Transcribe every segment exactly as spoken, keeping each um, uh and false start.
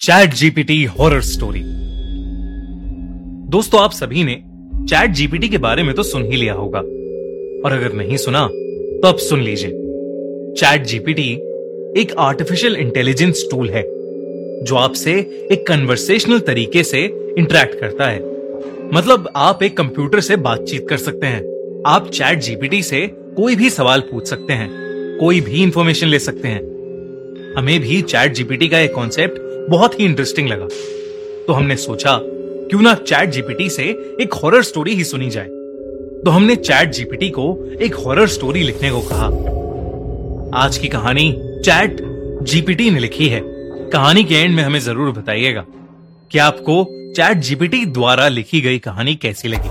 Chat GPT horror story. दोस्तों, आप सभी ने चैट जीपीटी के बारे में तो सुन ही लिया होगा, और अगर नहीं सुना तो अब सुन लीजिए। चैट जीपीटी एक आर्टिफिशियल इंटेलिजेंस टूल है जो आपसे एक कन्वर्सेशनल तरीके से इंटरेक्ट करता है। मतलब आप एक कंप्यूटर से बातचीत कर सकते हैं। आप चैट जीपीटी से कोई भी सवाल पूछ सकते हैं, कोई भी इंफॉर्मेशन ले सकते हैं। हमें भी चैट जीपीटी का एक कॉन्सेप्ट बहुत ही इंटरेस्टिंग लगा, तो हमने सोचा क्यों ना चैट जीपीटी से एक हॉरर स्टोरी ही सुनी जाए। तो हमने चैट जीपीटी को एक हॉरर स्टोरी लिखने को कहा। आज की कहानी चैट जीपीटी ने लिखी है। कहानी के एंड में हमें जरूर बताइएगा कि आपको चैट जीपीटी द्वारा लिखी गई कहानी कैसी लगी।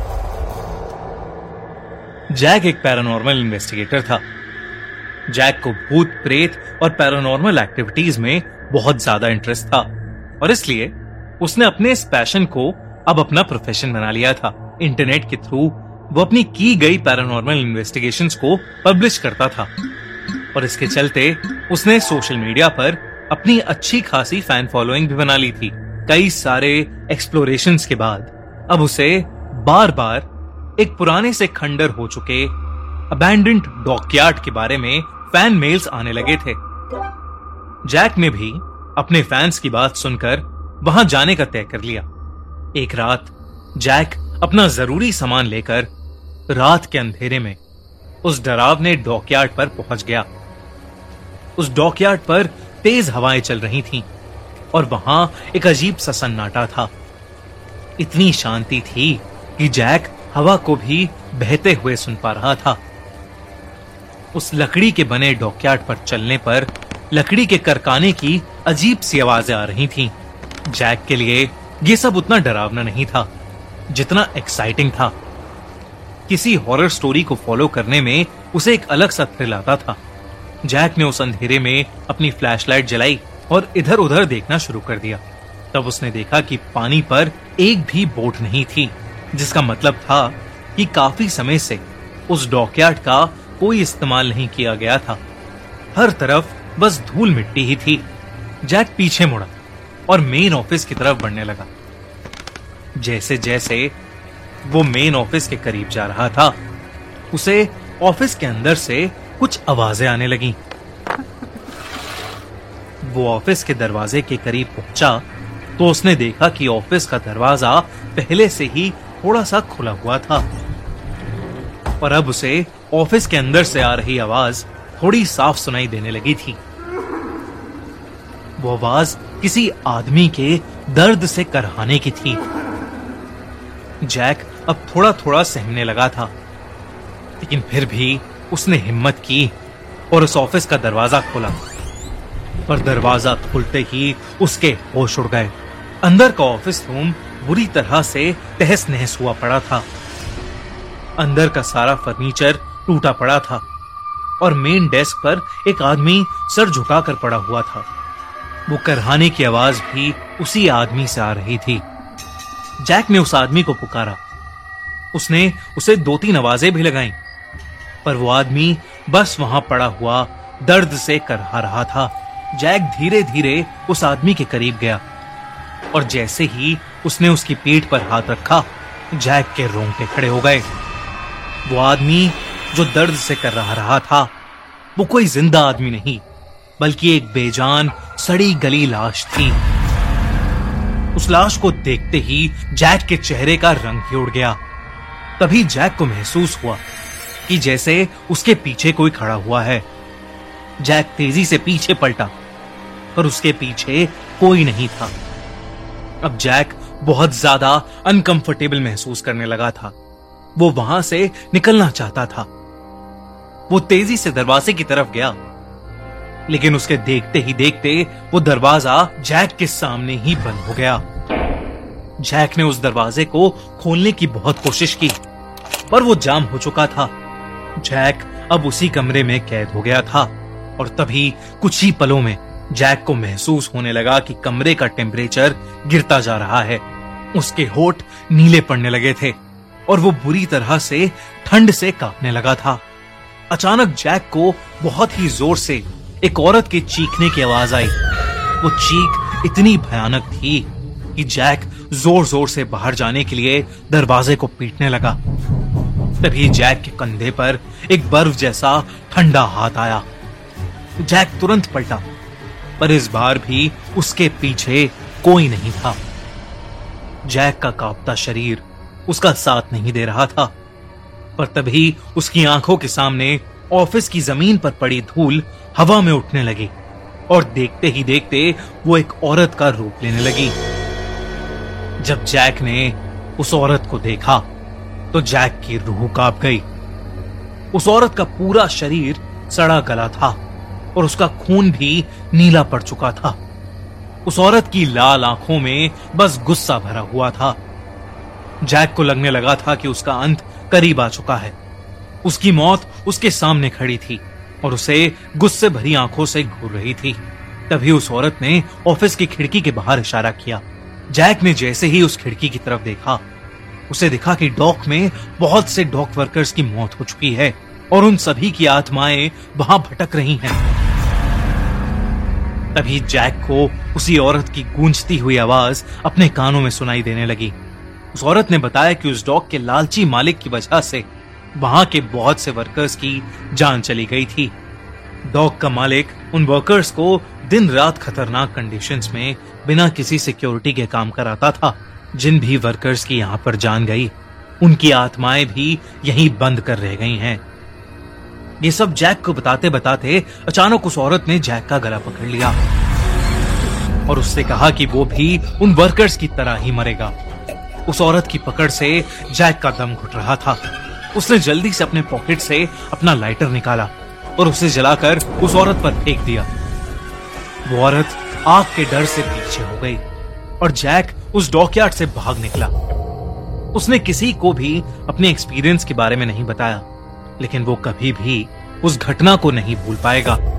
जैक एक पैरानॉर्मल इन्वेस्टिगेटर था। जैक को भूत, प्रेत और पैरानॉर्मल एक्टिविटीज में बहुत ज्यादा इंटरेस्ट था, और इसलिए उसने अपने इस पैशन को अब अपना प्रोफेशन बना लिया था। इंटरनेट के थ्रू वो अपनी की गई पैरानॉर्मल इन्वेस्टिगेशंस को पब्लिश करता था, और इसके चलते उसने सोशल मीडिया पर अपनी अच्छी खासी फैन फॉलोइंग भी बना ली थी। कई सारे एक्सप्लोरेशंस के बाद अब उसे बार बार एक पुराने से खंडर हो चुके अबैंडन्ड डॉकयार्ड के बारे में फैन मेल्स आने लगे थे। जैक ने भी अपने फैंस की बात सुनकर वहां जाने का तय कर लिया। एक रात जैक अपना जरूरी सामान लेकर रात के अंधेरे में उस डरावने डॉकयार्ड पर पहुंच गया। उस डॉकयार्ड पर तेज हवाएं चल रही थीं और वहां एक अजीब सा सन्नाटा था। इतनी शांति थी कि जैक हवा को भी बहते हुए सुन पा रहा था। उस लकड़ी के बने डॉकयार्ड पर चलने पर लकड़ी के करकाने की अजीब सी आवाजें आ रही थीं। जैक के लिए यह सब उतना डरावना नहीं था जितना एक्साइटिंग था। किसी हॉरर स्टोरी को फॉलो करने में उसे एक अलग सा थ्रिल आता था। जैक ने उस अंधेरे में अपनी फ्लैशलाइट जलाई और इधर उधर देखना शुरू कर दिया। तब उसने देखा कि पानी पर एक भी बोट नहीं थी, जिसका मतलब था कि काफी समय से उस डॉकयार्ड का कोई इस्तेमाल नहीं किया गया था। हर तरफ बस धूल मिट्टी ही थी। जैक पीछे मुड़ा और मेन ऑफिस की तरफ बढ़ने लगा। जैसे जैसे वो मेन ऑफिस के करीब जा रहा था, उसे ऑफिस के अंदर से कुछ आवाजें आने लगीं। वो ऑफिस के दरवाजे के करीब पहुंचा तो उसने देखा कि ऑफिस का दरवाजा पहले से ही थोड़ा सा खुला हुआ था, और अब उसे ऑफिस के अंदर से आ रही आवाज थोड़ी साफ सुनाई देने लगी थी। वो आवाज किसी आदमी के दर्द से करहाने की थी। जैक अब थोड़ा थोड़ा सहमने लगा था, लेकिन फिर भी उसने हिम्मत की और उस ऑफिस का दरवाजा खोला। पर दरवाजा खुलते ही उसके होश उड़ गए। अंदर का ऑफिस रूम बुरी तरह से तहस नहस हुआ पड़ा था। अंदर का सारा फर्नीचर टूटा पड़ा था और मेन डेस्क पर एक आदमी सर झुकाकर पड़ा हुआ था। वो करहाने की आवाज भी उसी आदमी से आ रही थी। जैक ने उस आदमी को पुकारा। उसने उसे दो तीन आवाजें भी लगाईं, पर वो आदमी बस वहां पड़ा हुआ दर्द से करहा रहा था। जैक धीरे धीरे उस आदमी के करीब गया, और जैसे ही उसने उसकी पीठ पर हाथ रखा, जैक के रोंगटे खड़े हो गए। वो आदमी जो दर्द से कर रहा रहा था, वो कोई जिंदा आदमी नहीं, बल्कि एक बेजान सड़ी गली लाश थी। उस लाश को देखते ही जैक के चेहरे का रंग ही उड़ गया। तभी जैक को महसूस हुआ कि जैसे उसके पीछे कोई खड़ा हुआ है। जैक तेजी से पीछे पलटा, पर उसके पीछे कोई नहीं था। अब जैक बहुत ज्यादा अनकंफर्टेबल महसूस करने लगा था। वो वहां से निकलना चाहता था। वो तेजी से दरवाजे की तरफ गया, लेकिन उसके देखते ही देखते वो दरवाजा जैक के सामने ही बंद हो गया। जैक ने उस दरवाजे को खोलने की बहुत कोशिश की, पर वो जाम हो चुका था। जैक अब उसी कमरे में कैद हो गया था, और तभी कुछ ही पलों में जैक को महसूस होने लगा कि कमरे का टेम्परेचर गिरता जा रहा है। उसके होठ नीले पड़ने लगे थे और वो बुरी तरह से ठंड से कांपने लगा था। अचानक जैक को बहुत ही जोर से एक औरत के चीखने की आवाज आई। वो चीख इतनी भयानक थी कि जैक जोर जोर से बाहर जाने के लिए दरवाजे को पीटने लगा। तभी जैक के कंधे पर एक बर्फ जैसा ठंडा हाथ आया। जैक तुरंत पलटा, पर इस बार भी उसके पीछे कोई नहीं था। जैक का कांपता शरीर उसका साथ नहीं दे रहा था, पर तभी उसकी आंखों के सामने ऑफिस की जमीन पर पड़ी धूल हवा में उठने लगी और देखते ही देखते वो एक औरत का रूप लेने लगी। जब जैक ने उस औरत को देखा तो जैक की रूह कांप गई। उस औरत का पूरा शरीर सड़ा गला था और उसका खून भी नीला पड़ चुका था। उस औरत की लाल आंखों में बस गुस्सा भरा हुआ था। जैक को लगने लगा था कि उसका अंत करीब आ चुका है। उसकी मौत उसके सामने खड़ी थी और उसे गुस्से भरी आंखों से घूर रही थी। तभी उस औरत ने ऑफिस की खिड़की के बाहर इशारा किया। जैक ने जैसे ही उस खिड़की की तरफ देखा, उसे दिखा कि डॉक में बहुत से डॉक वर्कर्स की मौत हो चुकी है और उन सभी की आत्माएं वहां भटक रही हैं। तभी जैक को उसी औरत की गूंजती हुई आवाज अपने कानों में सुनाई देने लगी। उस औरत ने बताया कि उस डॉक के लालची मालिक की वजह से वहां के बहुत से वर्कर्स की जान चली गई थी। डॉक का मालिक उन वर्कर्स को दिन रात खतरनाक कंडीशंस में बिना किसी सिक्योरिटी के काम कराता था। जिन भी वर्कर्स की यहां पर जान गई, उनकी आत्माएं भी यहीं बंद कर रह गई हैं। ये सब जैक को बताते बताते अचानक उस औरत ने जैक का गला पकड़ लिया और उससे कहा कि वो भी उन वर्कर्स की तरह ही मरेगा। उस औरत की पकड़ से जैक का दम घुट रहा था। उसने जल्दी से अपने पॉकेट से अपना लाइटर निकाला और उसे जलाकर उस औरत पर फेंक दिया। वो औरत आग के डर से पीछे हो गई और जैक उस डॉकयार्ड से भाग निकला। उसने किसी को भी अपने एक्सपीरियंस के बारे में नहीं बताया, लेकिन वो कभी भी उस घटना को नहीं भूल पाएगा।